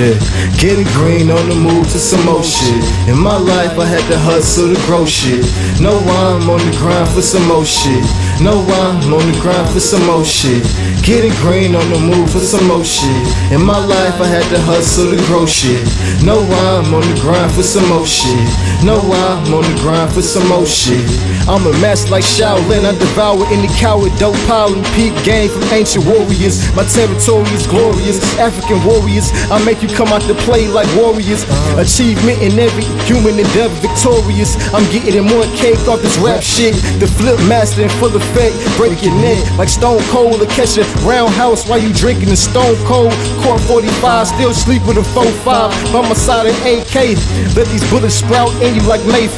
Yeah, getting green on the move to some more shit. In my life I had to hustle to grow shit. No, I'm on the grind for some more shit. No, I'm on the grind for some more shit. Getting green on the move for some more shit. In my life I had to hustle to grow shit. No, I'm on the grind for some more shit. No, I'm on the grind for some more shit. I'm a master like Shaolin, I devour any coward, dope pile and peak game from ancient warriors. My territory is glorious, African warriors. I make you come out to play like warriors. Achievement in every human endeavor, victorious. I'm getting more cake off this rap shit. The flip master in full effect, break your neck like Stone Cold or catch a roundhouse while you drinking the Stone Cold. Court 45, still sleep with a 4-5 by my side of AK. Let these bullets sprout in you like Mayfield.